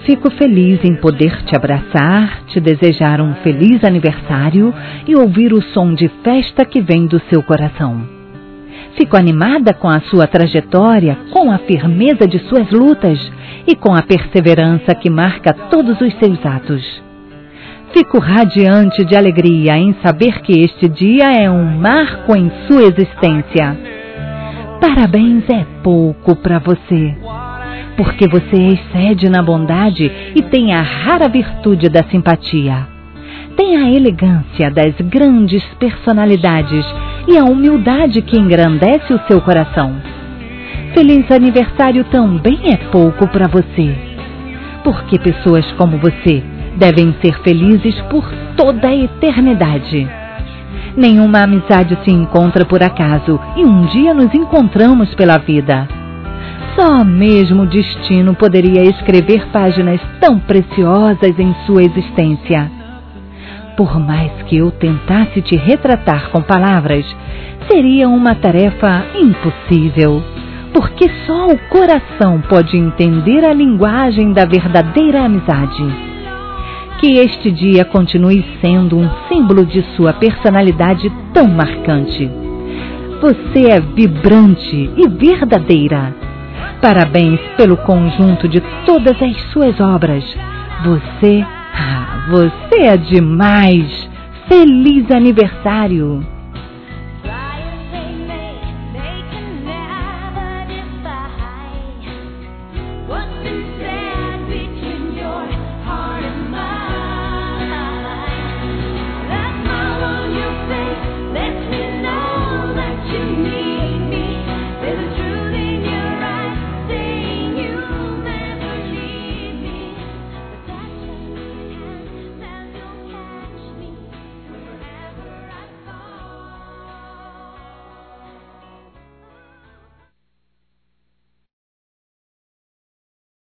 Fico feliz em poder te abraçar, te desejar um feliz aniversário e ouvir o som de festa que vem do seu coração. Fico animada com a sua trajetória, com a firmeza de suas lutas e com a perseverança que marca todos os seus atos. Fico radiante de alegria em saber que este dia é um marco em sua existência. Parabéns é pouco para você, porque você excede na bondade e tem a rara virtude da simpatia. Tem a elegância das grandes personalidades e a humildade que engrandece o seu coração. Feliz aniversário também é pouco para você, porque pessoas como você devem ser felizes por toda a eternidade. Nenhuma amizade se encontra por acaso e um dia nos encontramos pela vida. Só mesmo o destino poderia escrever páginas tão preciosas em sua existência. Por mais que eu tentasse te retratar com palavras, seria uma tarefa impossível, porque só o coração pode entender a linguagem da verdadeira amizade. Que este dia continue sendo um símbolo de sua personalidade tão marcante. Você é vibrante e verdadeira. Parabéns pelo conjunto de todas as suas obras. Você é demais! Feliz aniversário!